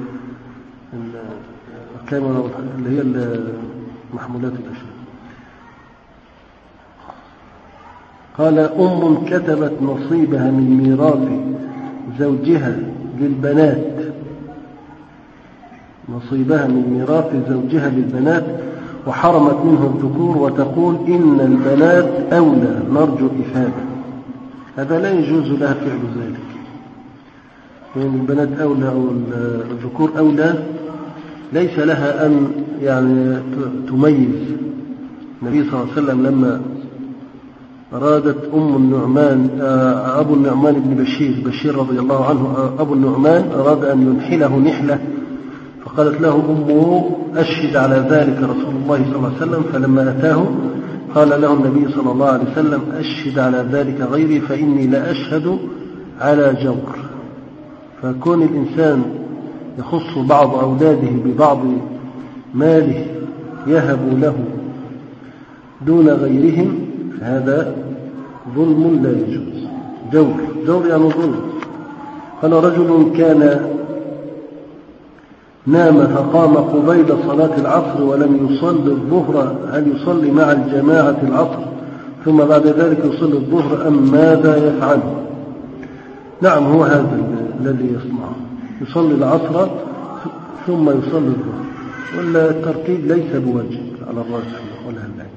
الكاميرا اللي هي محمولات الأشياء. قال أم كتبت نصيبها من ميراث زوجها للبنات، نصيبها من ميراث زوجها للبنات وحرمت منه الذكور وتقول إن البنات أولى نرجو الإفادة. هذا لا يجوز لها فعل ذلك، يعني البنات أولى أو الذكور أولى، ليس لها أن يعني تميز. النبي صلى الله عليه وسلم لما أرادت أبو النعمان بن بشير رضي الله عنه، أبو النعمان أراد أن ينحله نحلة، فقالت له أمه أشهد على ذلك رسول الله صلى الله عليه وسلم، فلما أتاه قال له النبي صلى الله عليه وسلم أشهد على ذلك غيري فإني لا أشهد على جور. فكون الإنسان يخص بعض أولاده ببعض ماله يهب له دون غيرهم هذا ظلم لا يجوز. جور يعني ظلم. قال رجل كان نام فقام قبيل صلاة العصر ولم يصلي الظهر، هل يصلي مع الجماعة العصر ثم بعد ذلك يصلي الظهر أم ماذا يفعل؟ نعم، هو هذا الذي يصنعه، يصلي العصر ثم يصلي الظهر، والترتيب ليس بواجب على الراجح ولا العين.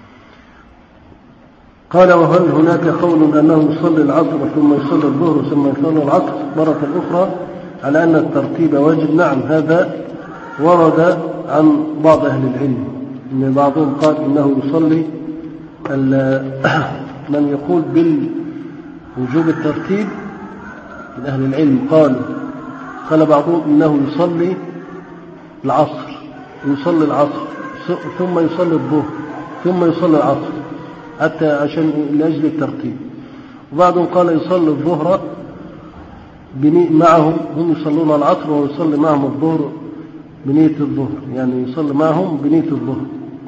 قال وهل هناك قول أنه يصلي العصر ثم يصلي الظهر ثم يصلي العصر مرة أخرى على أن الترتيب واجب؟ نعم، هذا ورد عن بعض أهل العلم، إن بعضهم قال إنه يصلي من يقول بالوجوب الترتيب من أهل العلم قال بعضهم إنه يصلي العصر ثم يصلي الظهر ثم يصلي العصر حتى عشان لأجل الترتيب، وبعضهم قال يصلي الظهر معهم، هم يصلون العصر ويصلي معهم الظهر بنية الظهر، يعني يصلي معهم بنية الظهر.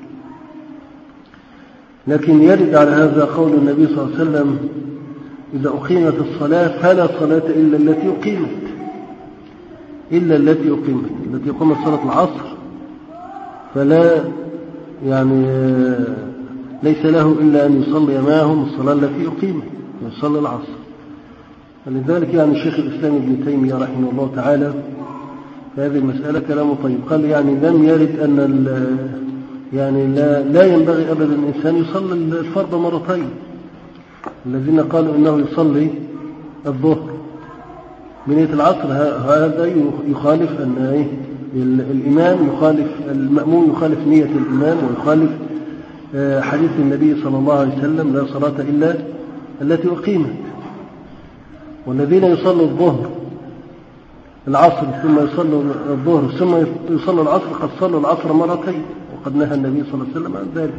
لكن يرد على هذا قول النبي صلى الله عليه وسلم إذا أقيمت الصلاة فلا صلاة إلا التي أقيمت صلاة العصر، فلا يعني ليس له إلا أن يصلي معهم الصلاة التي أقيمت، يصلي العصر. لذلك يعني الشيخ الإسلام ابن تيمية رحمه الله تعالى في هذه المسألة كلامه طيب، قال يعني لم يرد أن يعني لا ينبغي أبدا الإنسان يصلي الفرض مرتين. الذين قالوا إنه يصلي الظهر بنية العصر هذا يخالف أن الإمام يخالف المأموم، يخالف نية الإمام، ويخالف حديث النبي صلى الله عليه وسلم لا صلاة إلا التي أقيمت. والذين يصلوا الظهر العصر ثم يصلوا الظهر ثم يصلوا العصر قد صلوا العصر مرتين، وقد نهى النبي صلى الله عليه وسلم عن ذلك.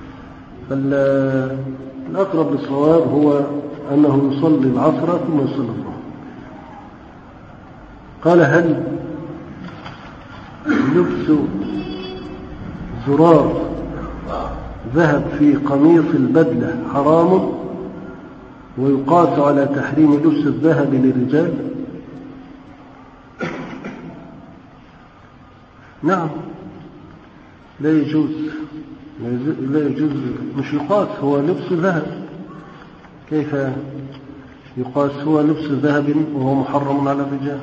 فالأقرب للصواب هو أنه يصلي العصر ثم يصلي الظهر. قال هل لبس زرار ذهب في قميص البدلة حرام ويقاس على تحريم لبس الذهب للرجال؟ نعم، لا يجوز مش يقاس، هو لبس ذهب. كيف يقاس؟ هو لبس ذهب وهو محرم على الرجال.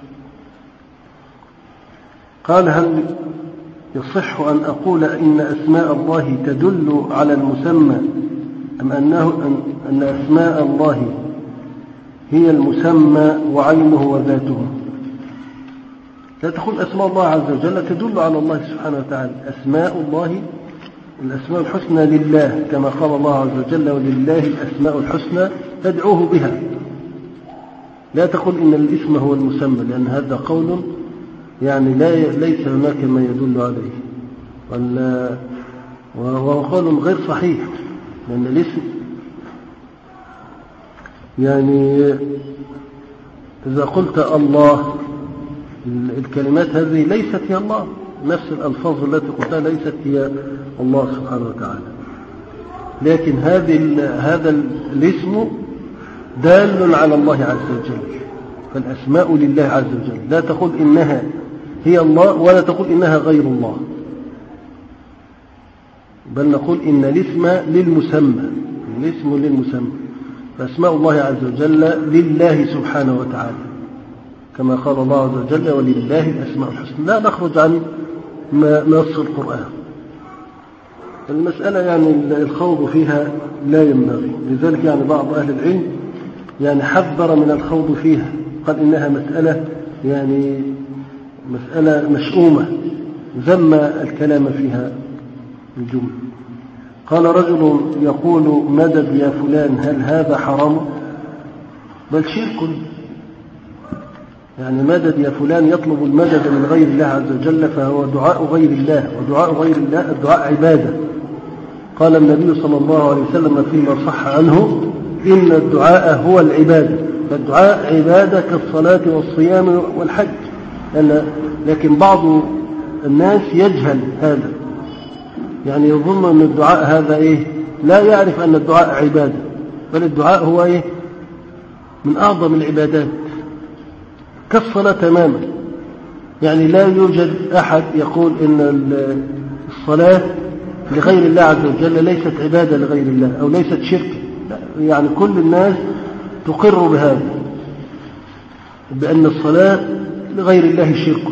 قال هل يصح أن أقول إن أسماء الله تدل على المسمى أم أن أسماء الله هي المسمى وعينه وذاته؟ لا تقول أسماء الله عز وجل تدل على الله سبحانه وتعالى. أسماء الله الأسماء الحسنى لله كما قال الله عز وجل ولله الأسماء الحسنى فادعوه بها. لا تقول إن الاسم هو المسمى، لأن هذا قول يعني ليس هناك ما يدل عليه، وهو قول غير صحيح، لأن يعني إذا قلت الله، الكلمات هذه ليست هي الله، نفس الألفاظ التي قلتها ليست هي الله سبحانه وتعالى، لكن هذا الاسم دال على الله عز وجل. فالأسماء لله عز وجل لا تقول إنها هي الله ولا تقول إنها غير الله، بل نقول إن الاسم للمسمى، الاسم للمسمى. فأسماء الله عز وجل لله سبحانه وتعالى، كما قال الله عز وجل ولله الأسماء الحسنى. لا نخرج عن نص القرآن. المسألة يعني الخوض فيها لا ينبغي، لذلك يعني بعض أهل العلم يعني حذر من الخوض فيها، قال إنها مسألة مشؤومة، ذم الكلام فيها الجملة. قال رجل يقول مدد يا فلان هل هذا حرام؟ بل شرك. يعني مدد يا فلان يطلب المدد من غير الله عز وجل، فهو دعاء غير الله، ودعاء غير الله الدعاء عبادة. قال النبي صلى الله عليه وسلم فيما صح عنه إن الدعاء هو العبادة، فالدعاء عبادة كالصلاة والصيام والحج. لكن بعض الناس يجهل هذا، يعني يظن أن الدعاء هذا لا يعرف أن الدعاء عبادة، بل الدعاء هو من أعظم العبادات كالصلاة تماما. يعني لا يوجد أحد يقول إن الصلاة لغير الله عز وجل ليست عبادة لغير الله أو ليست شرك، يعني كل الناس تقر بهذا، بأن الصلاة لغير الله شرك.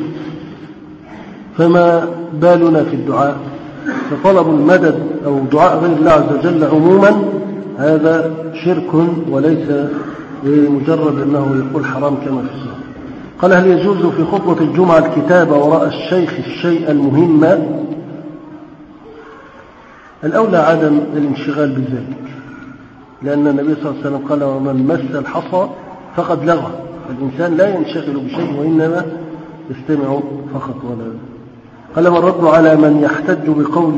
فما بالنا في الدعاء؟ فطلب المدد أو دعاء غير الله عز وجل عموما هذا شرك، وليس مجرد أنه يقول حرام كما في السنة. قال هل يجوز في خطبة الجمعة الكتابة وراء الشيخ الشيء المهم؟ الأولى عدم الانشغال بذلك، لأن النبي صلى الله عليه وسلم قال ومن مس الحصى فقد لغى. الإنسان لا ينشغل بشيء وإنما يستمع فقط. ولا قال والرد على من يحتج بقول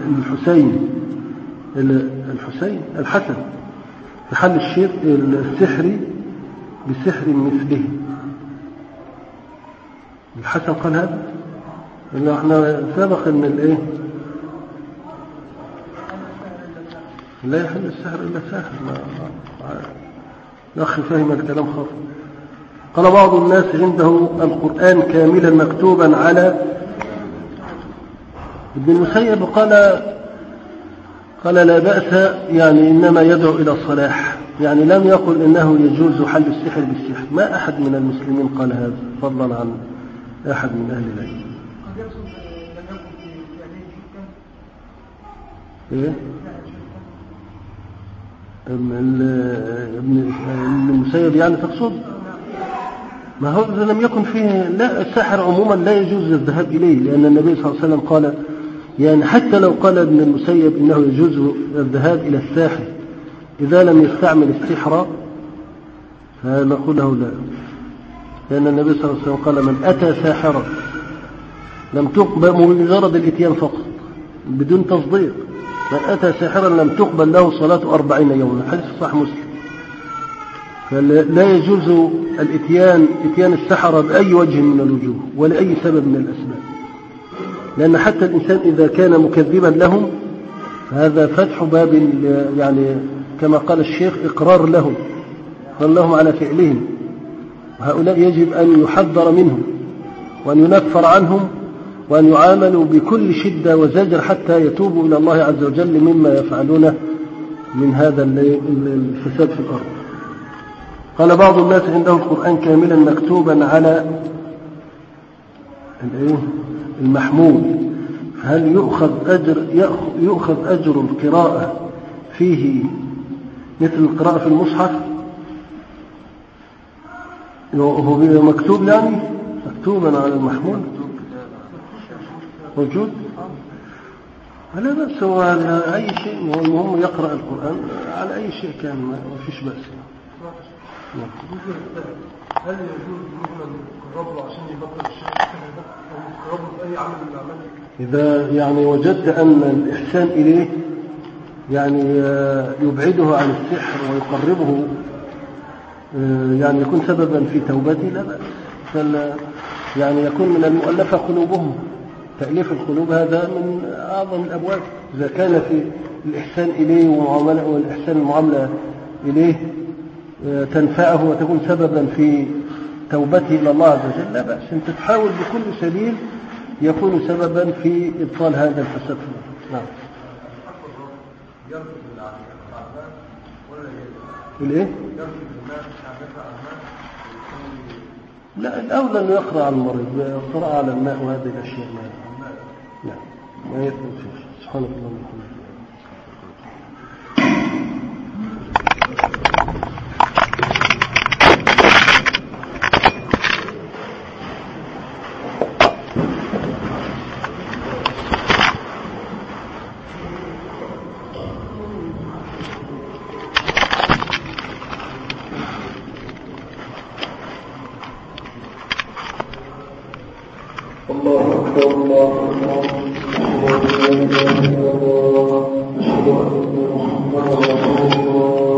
الحسن في حل السحر بسحر مثله. الحسن قال هذا، إن احنا سبق ان لا يحل السحر الا ساحر. الاخ فهم الكلام خاطئ. قال بعض الناس عنده القرآن كاملا مكتوبا على ابن المسيب، قال لا بأس، يعني إنما يدعو إلى الصلاح، يعني لم يقل إنه يجوز حل السحر بالسحر. ما أحد من المسلمين قال هذا فضلا عن أحد من أهل العلم. ابن المسيب يعني تقصد؟ ما هو إذا لم يكن فيه لا، السحر عموما لا يجوز الذهاب إليه، لأن النبي صلى الله عليه وسلم قال يعني حتى لو قال ابن المسيب إنه يجوز الذهاب إلى الساحر إذا لم يستعمل السحر فنقول له لا، لأن النبي صلى الله عليه وسلم قال من أتى ساحرا لم تقبل مجرد الإتيان فقط بدون تصديق، من أتى ساحرا لم تقبل له صلاة 40 يوما. حديث صحيح مسلم. فلا يجوز إتيان السحرة بأي وجه من الوجوه ولأي سبب من الأسباب، لأن حتى الإنسان إذا كان مكذبا لهم فهذا فتح باب، يعني كما قال الشيخ إقرار لهم، قال لهم على فعلهم، وهؤلاء يجب أن يحذر منهم وأن ينفر عنهم وأن يعاملوا بكل شدة وزجر حتى يتوبوا إلى الله عز وجل مما يفعلونه من هذا الفساد في الأرض. قال بعض الناس عنده القرآن كاملا مكتوبا على المحمول، هل يؤخذ أجر القراءة فيه مثل القراءة في المصحف؟ هو مكتوب يعني مكتوبا على المحمول موجود؟ لا بأس، هو أي شيء، المهم يقرأ القرآن على أي شيء كان، ما فيش بأس. هل يجوز مثلا الرب عشان يبطل الشيء ده أو الرب في أي عمل من الأعمال؟ إذا يعني وجدت أن الإحسان إليه يعني يبعده عن السحر ويقربه يعني يكون سببا في توبتي لا بأس. يعني يكون من المؤلفة قلوبهم، تأليف القلوب هذا من أعظم الأبواب. إذا كان في الإحسان إليه والإحسان المعاملة إليه تنفعه وتكون سببا في توبته إلى الله عز وجل لا بأس. أنت تحاول بكل سبيل يكون سببا في إبطال هذا الفساد. نعم. الإيه؟ لا، الأولى أنه يقرأ على المريض، قراءة على الماء وهذه الأشياء. نعم، ما يكون فيه. سبحانك اللهم وبحمدك. الله أكبر الله أكبر أشهد أن لا إله إلا الله أشهد أن محمدا رسول الله